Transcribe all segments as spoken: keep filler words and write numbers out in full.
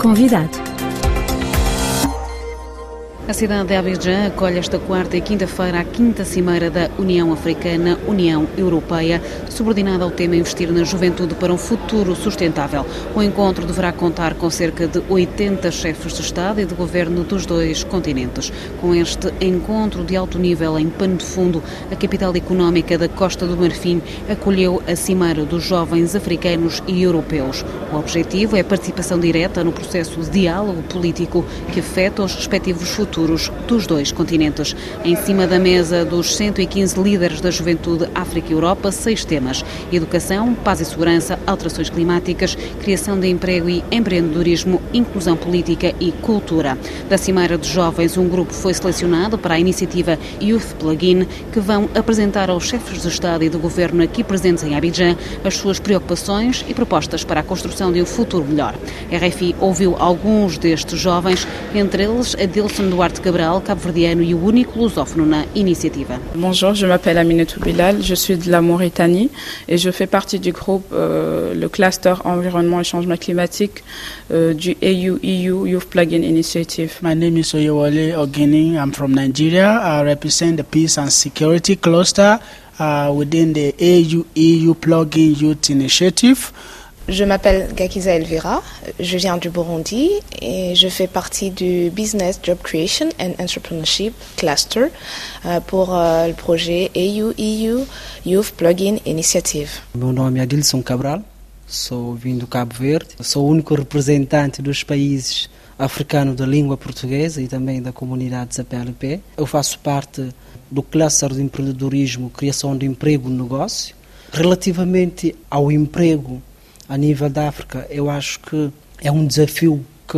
convidado. A cidade de Abidjan acolhe esta quarta e quinta-feira a quinta cimeira da União Africana, União Europeia, subordinada ao tema Investir na Juventude para um Futuro Sustentável. O encontro deverá contar com cerca de oitenta chefes de Estado e de Governo dos dois continentes. Com este encontro de alto nível em pano de fundo, a capital económica da Costa do Marfim acolheu a cimeira dos jovens africanos e europeus. O objetivo é a participação direta no processo de diálogo político que afeta os respectivos futuros dos dois continentes. Em cima da mesa dos cento e quinze líderes da juventude África e Europa, seis temas: educação, paz e segurança, alterações climáticas, criação de emprego e empreendedorismo, inclusão política e cultura. Da Cimeira dos Jovens, um grupo foi selecionado para a iniciativa Youth Plug-in, que vão apresentar aos chefes de Estado e de Governo aqui presentes em Abidjan as suas preocupações e propostas para a construção de um futuro melhor. A R F I ouviu alguns destes jovens, entre eles Adilson Duarte Cabral, cabo-verdiano e o único lusófono na iniciativa. Bonjour, je m'appelle Aminetou Bilal, je suis de la Mauritanie et je fais partie du groupe, euh, le cluster environnement et changement climatique euh, du A U E U Youth Plug-in Initiative. My name is Oyewale Ogini, I'm from Nigeria. I represent the Peace and Security cluster uh, within the A U E U Plug-in Youth Initiative. Je m'appelle Gakiza Elvira, je viens du Burundi et je fais partie du Business Job Creation and Entrepreneurship Cluster pour le projet A U E U Youth Plug-in Initiative. Meu nome é Adilson Cabral, sou vindo do Cabo Verde, sou o único representante dos países africanos da língua portuguesa e também da comunidade C P L P. Eu faço parte do cluster de empreendedorismo, criação de emprego e negócio. Relativamente ao emprego a nível da África, eu acho que é um desafio que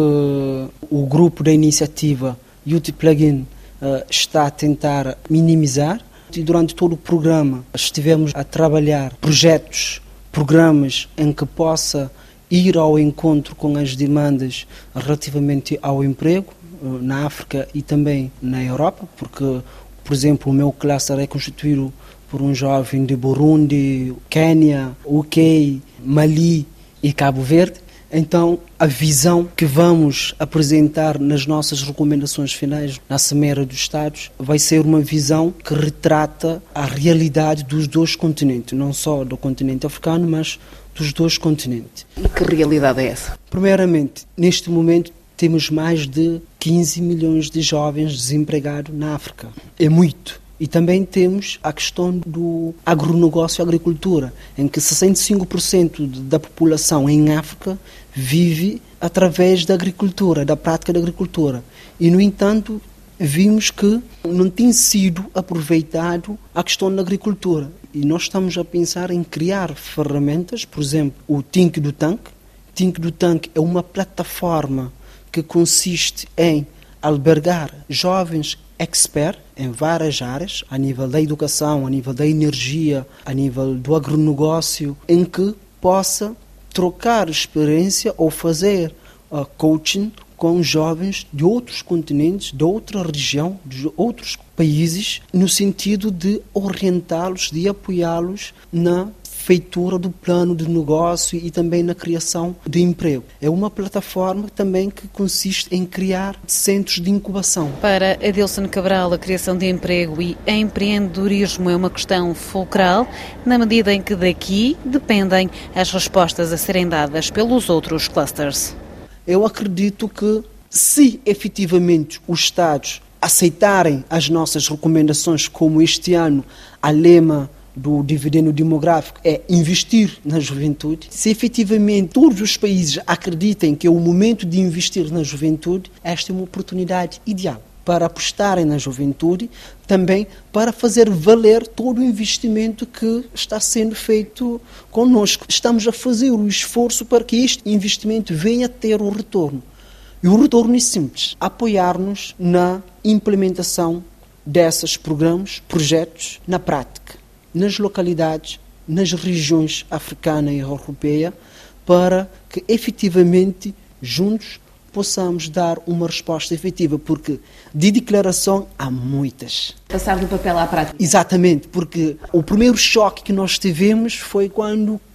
o grupo da iniciativa Youth Plug-in uh, está a tentar minimizar. E durante todo o programa estivemos a trabalhar projetos, programas em que possa ir ao encontro com as demandas relativamente ao emprego uh, na África e também na Europa, porque, por exemplo, o meu cluster é constituído por um jovem de Burundi, Quênia, U K, Mali e Cabo Verde. Então, a visão que vamos apresentar nas nossas recomendações finais na Cimeira dos Estados vai ser uma visão que retrata a realidade dos dois continentes, não só do continente africano, mas dos dois continentes. E que realidade é essa? Primeiramente, neste momento, temos mais de quinze milhões de jovens desempregados na África. É muito. E também temos a questão do agronegócio e agricultura, em que sessenta e cinco por cento da população em África vive através da agricultura, da prática da agricultura. E, no entanto, vimos que não tem sido aproveitado a questão da agricultura. E nós estamos a pensar em criar ferramentas, por exemplo, o Think do Tank. Think do Tank é uma plataforma que consiste em albergar jovens expert em várias áreas, a nível da educação, a nível da energia, a nível do agronegócio, em que possa trocar experiência ou fazer uh, coaching com jovens de outros continentes, de outra região, de outros países, no sentido de orientá-los, de apoiá-los na feitura do plano de negócio e também na criação de emprego. É uma plataforma também que consiste em criar centros de incubação. Para Adilson Cabral, a criação de emprego e empreendedorismo é uma questão fulcral, na medida em que daqui dependem as respostas a serem dadas pelos outros clusters. Eu acredito que, se efetivamente os Estados aceitarem as nossas recomendações, como este ano a lema do dividendo demográfico é investir na juventude, se efetivamente todos os países acreditem que é o momento de investir na juventude, esta é uma oportunidade ideal para apostarem na juventude, também para fazer valer todo o investimento que está sendo feito connosco. Estamos a fazer o esforço para que este investimento venha ter o retorno. E o retorno é simples: apoiar-nos na implementação desses programas, projetos, na prática, nas localidades, nas regiões africana e europeia, para que efetivamente juntos possamos dar uma resposta efetiva, porque de declaração há muitas. Passar do papel à prática. Exatamente, porque o primeiro choque que nós tivemos foi quando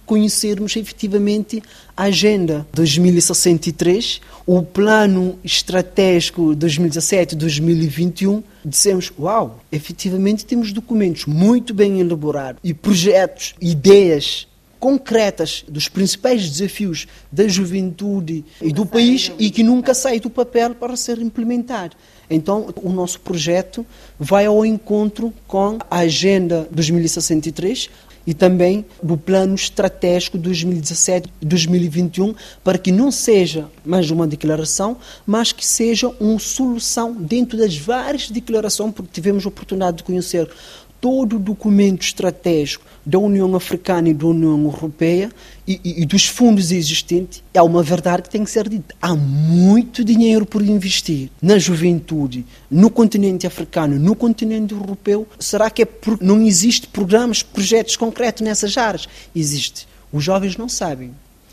conhecermos efetivamente a Agenda dois mil e sessenta e três, o Plano Estratégico dois mil e dezassete a dois mil e vinte e um, dissemos, uau, efetivamente temos documentos muito bem elaborados e projetos, ideias concretas dos principais desafios da juventude e do país e que nunca saem do papel para ser implementado. Então, o nosso projeto vai ao encontro com a Agenda dois mil e sessenta e três e também do Plano Estratégico dois mil e dezassete a dois mil e vinte e um, para que não seja mais uma declaração, mas que seja uma solução dentro das várias declarações, porque tivemos a oportunidade de conhecer todo o documento estratégico da União Africana e da União Europeia e, e, e dos fundos existentes. É uma verdade que tem que ser dita. Há muito dinheiro por investir na juventude, no continente africano, no continente europeu. Será que é porque não existe programas, projetos concretos nessas áreas? Existe. Os jovens não sabem.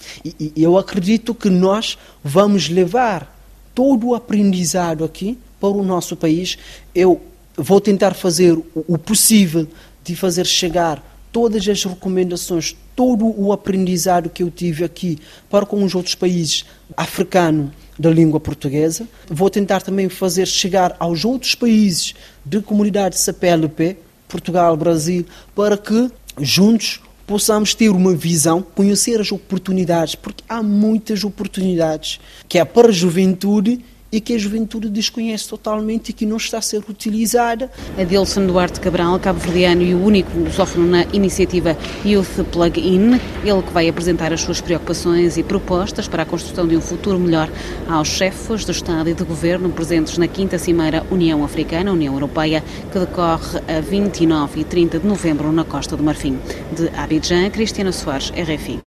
E, e eu acredito que nós vamos levar todo o aprendizado aqui para o nosso país. Eu vou tentar fazer o possível de fazer chegar todas as recomendações, todo o aprendizado que eu tive aqui para com os outros países africanos da língua portuguesa. Vou tentar também fazer chegar aos outros países de comunidade C P L P, Portugal, Brasil, para que juntos possamos ter uma visão, conhecer as oportunidades, porque há muitas oportunidades que é para a juventude e que a juventude desconhece totalmente e que não está a ser utilizada. Adilson Duarte Cabral, cabo-verdiano e o único lusófono na iniciativa Youth Plug-in, ele que vai apresentar as suas preocupações e propostas para a construção de um futuro melhor aos chefes do Estado e de Governo presentes na quinta Cimeira União Africana, União Europeia, que decorre a vinte e nove e trinta de novembro na Costa do Marfim. De Abidjan, Cristiana Soares, R F I.